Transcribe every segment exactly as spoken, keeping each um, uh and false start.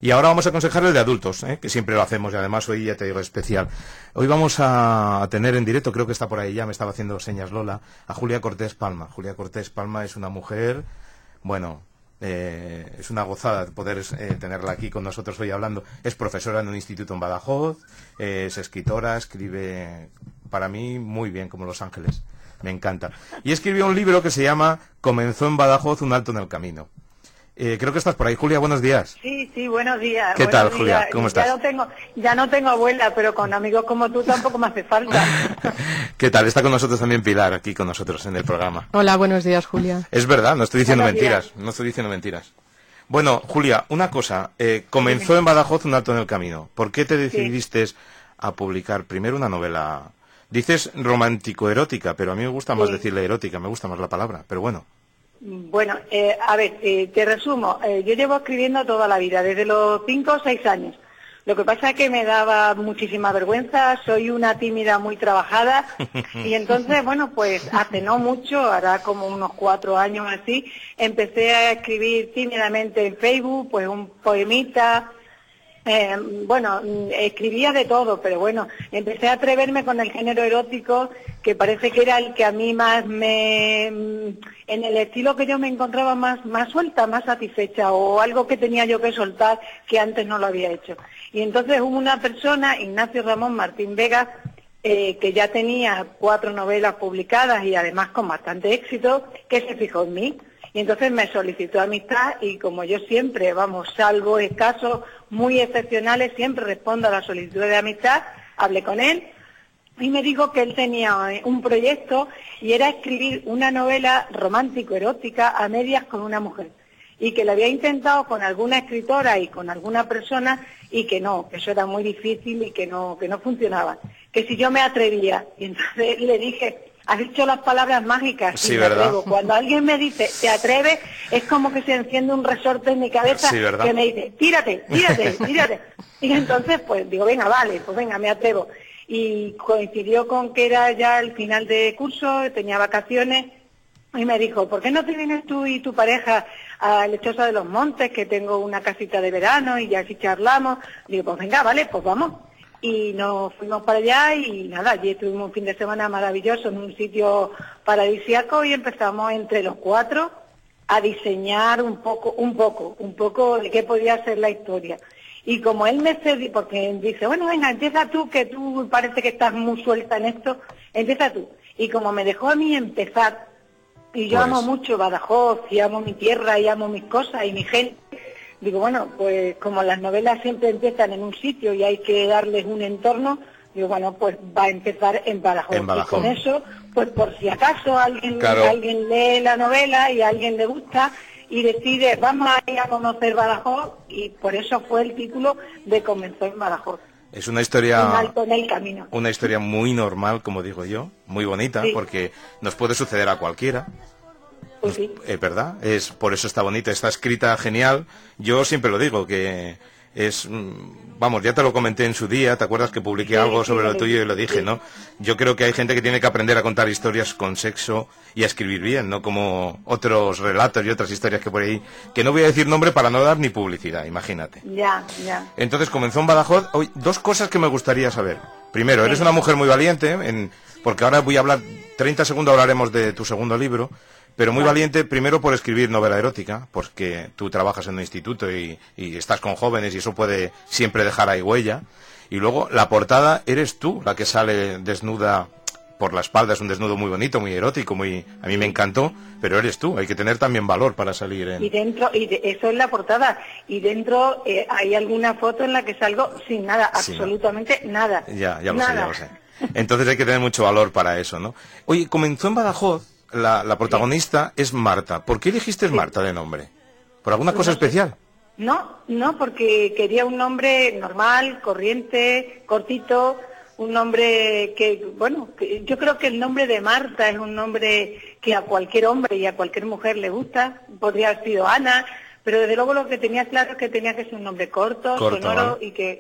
Y ahora vamos a aconsejar el de adultos, ¿eh? Que siempre lo hacemos y además hoy ya te digo especial. Hoy vamos a tener en directo, creo que está por ahí ya, me estaba haciendo señas Lola, a Julia Cortés Palma. Julia Cortés Palma es una mujer, bueno, eh, es una gozada poder eh, tenerla aquí con nosotros hoy hablando. Es profesora en un instituto en Badajoz, eh, es escritora, escribe para mí muy bien, como Los Ángeles, me encanta. Y escribió un libro que se llama Comenzó en Badajoz, un alto en el camino. Eh, creo que estás por ahí, Julia, buenos días. Sí, sí, buenos días. ¿Qué buenos tal, Julia? días. ¿Cómo estás? Ya no tengo, ya no tengo abuela, pero con amigos como tú tampoco me hace falta. ¿Qué tal? Está con nosotros también Pilar, aquí con nosotros en el programa. Hola, buenos días, Julia. Es verdad, no estoy diciendo Buenos mentiras, días. no estoy diciendo mentiras. Bueno, Julia, una cosa, eh, comenzó en Badajoz un alto en el camino. ¿Por qué te decidiste sí. a publicar primero una novela? Dices romántico-erótica, pero a mí me gusta más sí. decirle erótica, me gusta más la palabra, pero bueno. Bueno, eh, a ver, eh, te resumo. Eh, yo llevo escribiendo toda la vida, desde los cinco o seis años. Lo que pasa es que me daba muchísima vergüenza, soy una tímida muy trabajada y entonces, bueno, pues hace no mucho, hará como unos cuatro años así, empecé a escribir tímidamente en Facebook, pues un poemita. Eh, bueno, escribía de todo, pero bueno, empecé a atreverme con el género erótico, que parece que era el que a mí más me... en el estilo que yo me encontraba más, más suelta, más satisfecha, o algo que tenía yo que soltar que antes no lo había hecho. Y entonces hubo una persona, Ignacio Ramón Martín Vega, eh, que ya tenía cuatro novelas publicadas y además con bastante éxito, que se fijó en mí. Y entonces me solicitó amistad y como yo siempre, vamos, salvo en casos muy excepcionales, siempre respondo a la solicitud de amistad, hablé con él y me dijo que él tenía un proyecto y era escribir una novela romántico-erótica a medias con una mujer. Y que lo había intentado con alguna escritora y con alguna persona y que no, que eso era muy difícil y que no, que no funcionaba. Que si yo me atrevía. Y entonces le dije... Has dicho las palabras mágicas, sí, y me atrevo. Cuando alguien me dice, ¿te atreves? Es como que se enciende un resorte en mi cabeza sí, que me dice, tírate, tírate, tírate. Y entonces, pues digo, venga, vale, pues venga, me atrevo. Y coincidió con que era ya el final de curso, tenía vacaciones, y me dijo, ¿por qué no te vienes tú y tu pareja a Lechosa de los Montes, que tengo una casita de verano y ya así charlamos? Digo, pues venga, vale, pues vamos. Y nos fuimos para allá y nada, allí estuvimos un fin de semana maravilloso en un sitio paradisíaco y empezamos entre los cuatro a diseñar un poco, un poco, un poco de qué podía ser la historia. Y como él me cedió, porque dice, bueno, venga, empieza tú, que tú parece que estás muy suelta en esto, empieza tú. Y como me dejó a mí empezar, y yo pues... amo mucho Badajoz, y amo mi tierra, y amo mis cosas y mi gente, digo, bueno, pues como las novelas siempre empiezan en un sitio y hay que darles un entorno, digo, bueno, pues va a empezar en Badajoz. En Badajoz. Y con eso, pues por si acaso alguien, claro. alguien lee la novela y a alguien le gusta y decide, vamos a ir a conocer Badajoz, y por eso fue el título de Comenzó en Badajoz. Es una historia, un alto en el camino. Una historia muy normal, como digo yo, muy bonita, sí. Porque nos puede suceder a cualquiera. Pues sí. Es verdad, es por eso está bonita, está escrita genial. Yo siempre lo digo, que es, vamos, ya te lo comenté en su día, ¿te acuerdas que publiqué sí, algo sobre sí, lo tuyo y lo dije, sí. ¿no? Yo creo que hay gente que tiene que aprender a contar historias con sexo y a escribir bien, no como otros relatos y otras historias que por ahí, que no voy a decir nombre para no dar ni publicidad, imagínate. Ya, ya. Entonces comenzó en Badajoz. Hoy, dos cosas que me gustaría saber. Primero, eres una mujer muy valiente, en, porque ahora voy a hablar, treinta segundos hablaremos de tu segundo libro. Pero muy valiente, primero por escribir novela erótica, porque tú trabajas en un instituto y, y estás con jóvenes y eso puede siempre dejar ahí huella. Y luego, la portada, eres tú la que sale desnuda por la espalda, es un desnudo muy bonito, muy erótico, muy a mí me encantó, pero eres tú, hay que tener también valor para salir en... Y dentro, y de, eso es la portada, y dentro eh, hay alguna foto en la que salgo sin nada, sí, absolutamente nada. Ya, ya lo nada. sé, ya lo sé. Entonces hay que tener mucho valor para eso, ¿no? Oye, comenzó en Badajoz. La, la protagonista sí. es Marta. ¿Por qué elegiste sí. Marta de nombre? ¿Por alguna cosa no sé. especial? No, no, porque quería un nombre normal, corriente, cortito, un nombre que, bueno, que yo creo que el nombre de Marta es un nombre que a cualquier hombre y a cualquier mujer le gusta. Podría haber sido Ana, pero desde luego lo que tenía claro es que tenía que ser un nombre corto, corto sonoro ¿vale? y que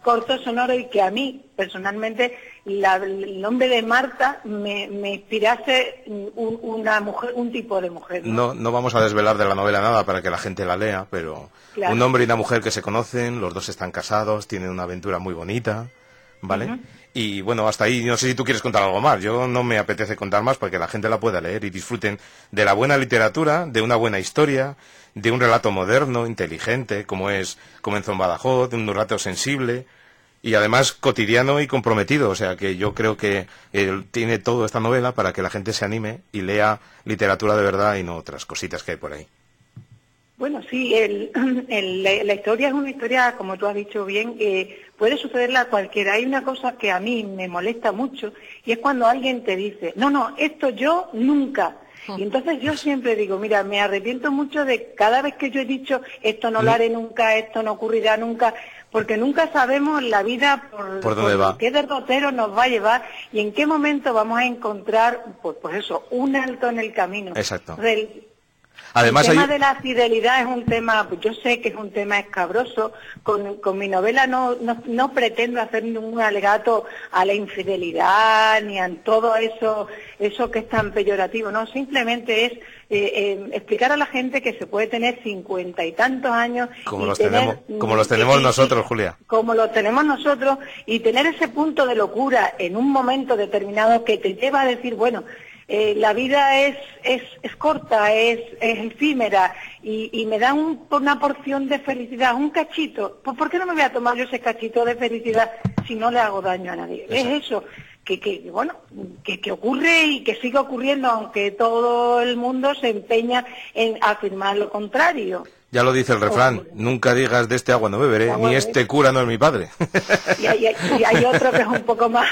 cortos, sonoros, y que a mí, personalmente, la, el nombre de Marta me, me inspirase un, una mujer, un tipo de mujer, ¿no? No, no vamos a desvelar de la novela nada para que la gente la lea, pero claro. Un hombre y una mujer que se conocen, los dos están casados, tienen una aventura muy bonita, ¿vale? Uh-huh. Y bueno, hasta ahí, no sé si tú quieres contar algo más. Yo no me apetece contar más para que la gente la pueda leer y disfruten de la buena literatura, de una buena historia, de un relato moderno, inteligente, como es Comenzó en Badajoz, de un relato sensible y además cotidiano y comprometido. O sea que yo creo que él tiene toda esta novela para que la gente se anime y lea literatura de verdad y no otras cositas que hay por ahí. Bueno, sí, el, el, la historia es una historia, como tú has dicho bien, que puede sucederle a cualquiera. Hay una cosa que a mí me molesta mucho y es cuando alguien te dice, no, no, esto yo nunca. Y entonces yo siempre digo, mira, me arrepiento mucho de cada vez que yo he dicho, esto no lo haré nunca, esto no ocurrirá nunca, porque nunca sabemos la vida por, ¿Por dónde por va? qué derrotero nos va a llevar y en qué momento vamos a encontrar, pues, pues eso, un alto en el camino. Exacto. Del, Además, el tema hay... de la fidelidad es un tema, pues yo sé que es un tema escabroso. Con, con mi novela no, no, no pretendo hacer ningún alegato a la infidelidad ni a todo eso, eso que es tan peyorativo, no, simplemente es eh, eh, explicar a la gente que se puede tener cincuenta y tantos años como y los tener, tenemos, como los tenemos y, nosotros, y, Julia. Como lo tenemos nosotros y tener ese punto de locura en un momento determinado que te lleva a decir, bueno, Eh, la vida es, es, es corta, es, es efímera y, y me da un, una porción de felicidad, un cachito. Pues ¿por qué no me voy a tomar yo ese cachito de felicidad si no le hago daño a nadie? Exacto. Es eso, que, que bueno, que, que ocurre y que sigue ocurriendo, aunque todo el mundo se empeña en afirmar lo contrario. Ya lo dice el refrán, oh, nunca digas de este agua no beberé, agua ni este cura no es mi padre. Y hay, y hay otro que es un poco más,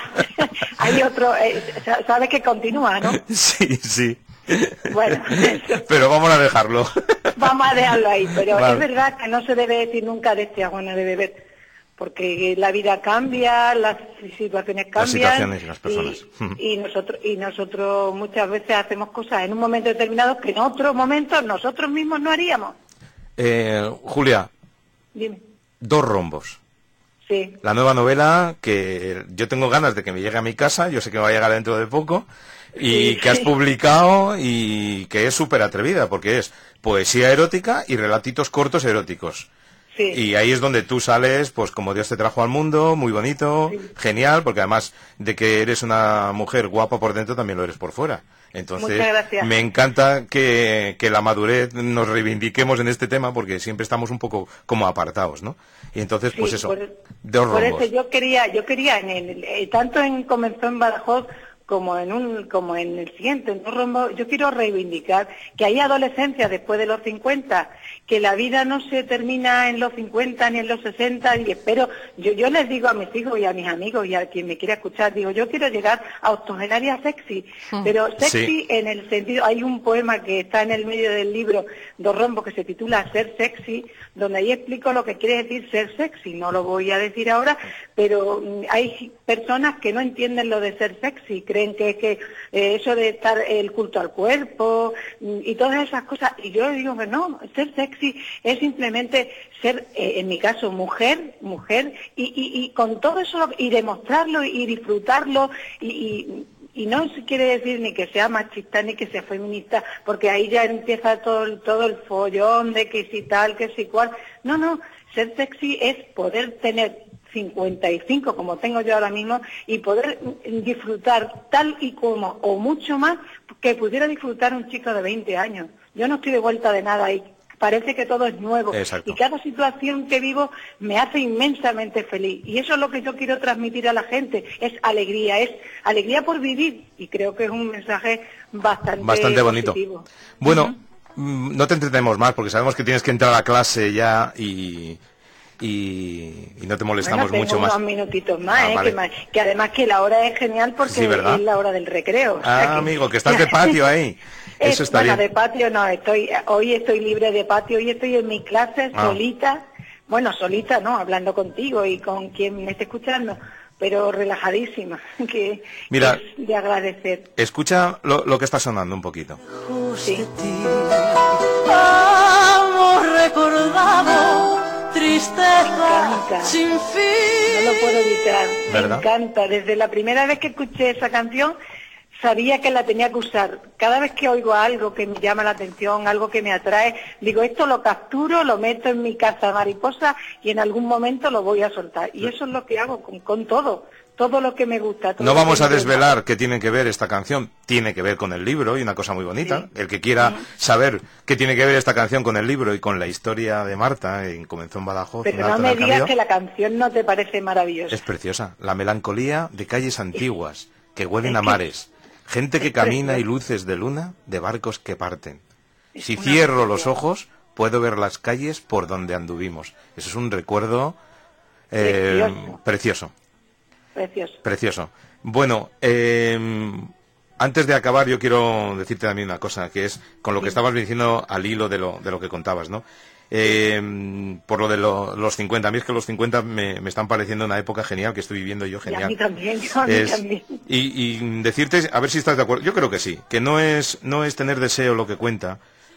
hay otro, eh, sabes que continúa, ¿no? Sí, sí. Bueno, eso. Pero vamos a dejarlo. Vamos a dejarlo ahí, pero vale. Es verdad que no se debe decir nunca de este agua no de beber, porque la vida cambia, las situaciones cambian. Las situaciones y las personas. Y, y nosotros y nosotros muchas veces hacemos cosas en un momento determinado que en otro momento nosotros mismos no haríamos. Eh, Julia, dime. Dos rombos. Sí. La nueva novela que yo tengo ganas de que me llegue a mi casa, yo sé que va a llegar dentro de poco, y sí, que has sí. publicado y que es súper atrevida, porque es poesía erótica y relatitos cortos eróticos. Sí. Y ahí es donde tú sales, pues como Dios te trajo al mundo, muy bonito, sí. genial, porque además de que eres una mujer guapa por dentro, también lo eres por fuera. Entonces, me encanta que, que la madurez nos reivindiquemos en este tema, porque siempre estamos un poco como apartados, ¿no? Y entonces, sí, pues eso, por, dos por rombos. eso yo quería, yo quería, en el, eh, tanto en Comenzó en Badajoz, como en un como en el siguiente, en un rombo, yo quiero reivindicar que hay adolescencia después de los cincuenta, que la vida no se termina en los cincuenta ni en los sesenta, y espero, yo yo les digo a mis hijos y a mis amigos y a quien me quiera escuchar, digo, yo quiero llegar a octogenaria sexy, mm. pero sexy sí. en el sentido, hay un poema que está en el medio del libro Dos rombos que se titula Ser sexy, donde ahí explico lo que quiere decir ser sexy, no lo voy a decir ahora, pero hay personas que no entienden lo de ser sexy, creen que es que eh, eso de estar el culto al cuerpo y todas esas cosas, y yo digo que no, ser sexy es simplemente ser, eh, en mi caso, mujer, mujer, y, y, y con todo eso, y demostrarlo y disfrutarlo, y, y Y no se quiere decir ni que sea machista ni que sea feminista, porque ahí ya empieza todo el, todo el follón de que si tal, que si cual. No, no, ser sexy es poder tener cincuenta y cinco, como tengo yo ahora mismo, y poder disfrutar tal y como, o mucho más, que pudiera disfrutar un chico de veinte años. Yo no estoy de vuelta de nada ahí. Parece que todo es nuevo. Exacto. Y cada situación que vivo me hace inmensamente feliz. Y eso es lo que yo quiero transmitir a la gente, es alegría, es alegría por vivir. Y creo que es un mensaje bastante, bastante bonito. Positivo. Bueno, uh-huh. no te entretenemos más porque sabemos que tienes que entrar a clase ya y... Y, y no te molestamos bueno, mucho más. Unos minutitos más, ah, eh, vale. que más, que además que la hora es genial porque sí, es la hora del recreo. Ah, o sea que... amigo, que estás de patio ahí. Eso está bueno, bien. de patio no, estoy, hoy estoy libre de patio, hoy estoy en mi clase ah. solita, bueno, solita no, hablando contigo y con quien me esté escuchando, pero relajadísima, que Mira, es de agradecer. Escucha lo, lo que está sonando un poquito. Sí. Hemos recordado tristeza sin fin. No lo puedo evitar. ¿Verdad? Me encanta. Desde la primera vez que escuché esa canción, sabía que la tenía que usar. Cada vez que oigo algo que me llama la atención, algo que me atrae, digo, esto lo capturo, lo meto en mi casa mariposa y en algún momento lo voy a soltar. Y eso es lo que hago con, con todo. Todo lo que me gusta. No vamos a desvelar qué tiene que ver esta canción. Tiene que ver con el libro y una cosa muy bonita. Sí. El que quiera sí. saber qué tiene que ver esta canción con el libro y con la historia de Marta, en Comenzó en Badajoz. Pero no me digas que la canción no te parece maravillosa. Es preciosa. La melancolía de calles antiguas que huelen a mares. Gente que camina y luces de luna de barcos que parten. Si cierro los ojos, puedo ver las calles por donde anduvimos. Eso es un recuerdo eh, precioso. Precioso. Precioso. Bueno, eh, antes de acabar yo quiero decirte también una cosa, que es con lo que estabas diciendo al hilo de lo, de lo que contabas, ¿no? Eh, por lo de lo, los cincuenta. A mí es que los cincuenta me, me están pareciendo una época genial que estoy viviendo yo genial. Y a mí también, yo a mí es, también. Y, y decirte, a ver si estás de acuerdo, yo creo que sí, que no es, no es tener deseo lo que cuenta,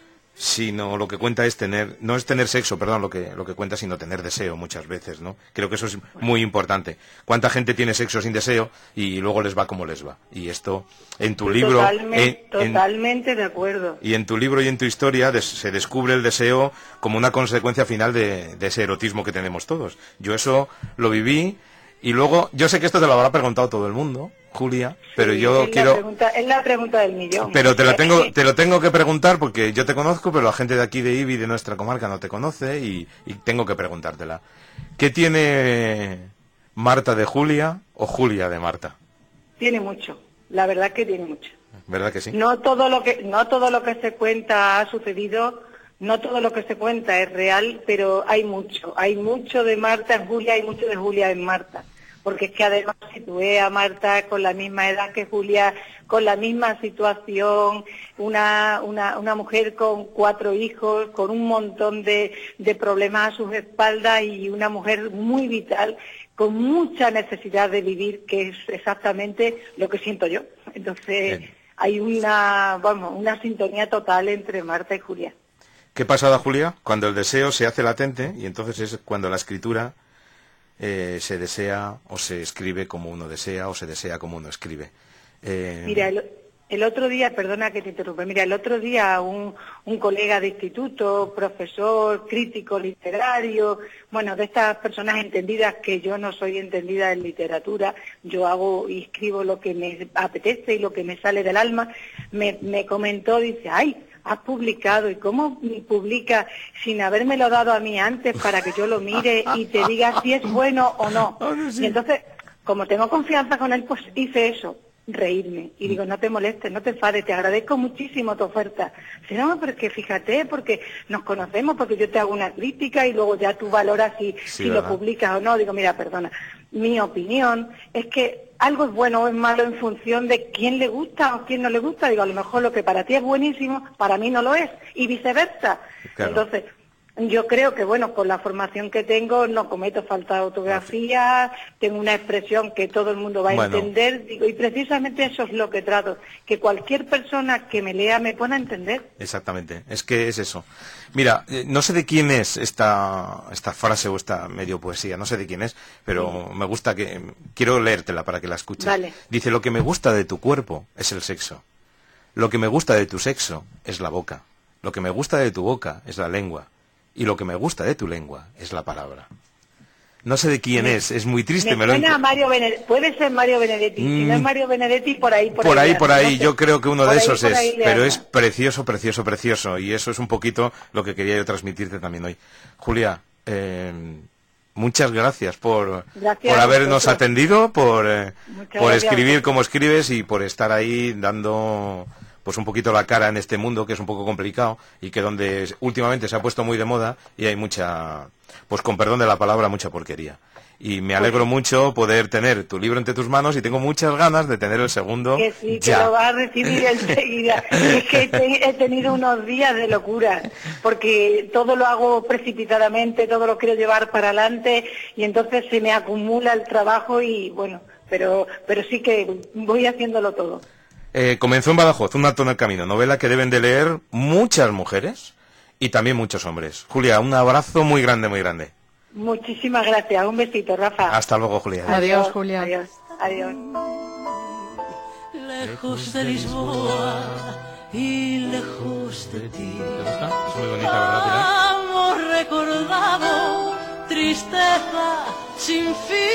sino lo que cuenta es tener, no es tener sexo, perdón, lo que, lo que cuenta, sino tener deseo muchas veces, ¿no? Creo que eso es muy importante. ¿Cuánta gente tiene sexo sin deseo y luego les va como les va? Y esto, en tu libro... Totalmente, en, totalmente en, de acuerdo. Y en tu libro y en tu historia des, se descubre el deseo como una consecuencia final de, de ese erotismo que tenemos todos. Yo eso lo viví y luego, yo sé que esto te lo habrá preguntado todo el mundo, Julia, pero sí, yo es quiero... La pregunta, es la pregunta del millón. Pero te la tengo, te lo tengo que preguntar porque yo te conozco, pero la gente de aquí de Ibi, de nuestra comarca, no te conoce y, y tengo que preguntártela. ¿Qué tiene Marta de Julia o Julia de Marta? Tiene mucho, la verdad que tiene mucho. ¿Verdad que sí? No todo lo que, no todo lo que se cuenta ha sucedido, no todo lo que se cuenta es real, pero hay mucho. Hay mucho de Marta en Julia, hay mucho de Julia en Marta. Porque es que además situé a Marta con la misma edad que Julia, con la misma situación, una, una, una mujer con cuatro hijos, con un montón de, de problemas a sus espaldas y una mujer muy vital, con mucha necesidad de vivir, que es exactamente lo que siento yo. Entonces Bien. hay una, vamos, una sintonía total entre Marta y Julia. ¿Qué pasa, Julia? Cuando el deseo se hace latente y entonces es cuando la escritura... Eh, se desea o se escribe como uno desea o se desea como uno escribe. Eh... Mira, el, el otro día, perdona que te interrumpa, mira, el otro día un, un colega de instituto, profesor, crítico literario, bueno, de estas personas entendidas, que yo no soy entendida en literatura, yo hago y escribo lo que me apetece y lo que me sale del alma, me, me comentó, dice, ay, has publicado, ¿y cómo publica sin habérmelo dado a mí antes para que yo lo mire y te diga si es bueno o no? Y entonces, como tengo confianza con él, pues hice eso, reírme. Y digo, no te molestes, no te enfades, te agradezco muchísimo tu oferta. Si no, porque fíjate, porque nos conocemos, porque yo te hago una crítica y luego ya tú valoras si, sí, si lo publicas o no. Digo, mira, perdona, mi opinión es que algo es bueno o es malo en función de quién le gusta o quién no le gusta. Digo, a lo mejor lo que para ti es buenísimo, para mí no lo es, y viceversa. Claro. Entonces, yo creo que, bueno, con la formación que tengo, no cometo falta de ortografía, tengo una expresión que todo el mundo va a bueno. entender, digo, y precisamente eso es lo que trato, que cualquier persona que me lea me pueda entender. Exactamente, es que es eso. Mira, eh, no sé de quién es esta, esta frase o esta medio poesía, no sé de quién es, pero sí. me gusta que... Quiero leértela para que la escuches. Vale. Dice, lo que me gusta de tu cuerpo es el sexo. Lo que me gusta de tu sexo es la boca. Lo que me gusta de tu boca es la lengua. Y lo que me gusta de tu lengua es la palabra. No sé de quién me, es, es muy triste. Me, me suena lo a Mario Benedetti, puede ser Mario Benedetti, mm, si no es Mario Benedetti, por ahí, por, por ahí. ahí, por ahí, por ahí, no yo sé. creo que uno por de ahí, esos es, pero anda. es precioso, precioso, precioso, y eso es un poquito lo que quería yo transmitirte también hoy. Julia, eh, muchas gracias por, gracias por habernos atendido, por, eh, por escribir como escribes y por estar ahí dando... pues un poquito la cara en este mundo que es un poco complicado y que donde últimamente se ha puesto muy de moda y hay mucha, pues con perdón de la palabra, mucha porquería. Y me alegro pues, mucho poder tener tu libro entre tus manos y tengo muchas ganas de tener el segundo. Que sí, ya. que lo vas a recibir enseguida. Es que he, he tenido unos días de locura, porque todo lo hago precipitadamente, todo lo quiero llevar para adelante y entonces se me acumula el trabajo y bueno, pero, pero sí que voy haciéndolo todo. Eh, comenzó en Badajoz, Un alto en el camino, novela que deben de leer muchas mujeres y también muchos hombres. Julia, un abrazo muy grande, muy grande. Muchísimas gracias. Un besito, Rafa. Hasta luego, Julia. Adiós, Julia. Adiós. Adiós. Lejos de Lisboa y lejos de ti. ¿Te gusta? Es muy bonita, ¿verdad, Pilar? Amor recordado, tristeza sin fin.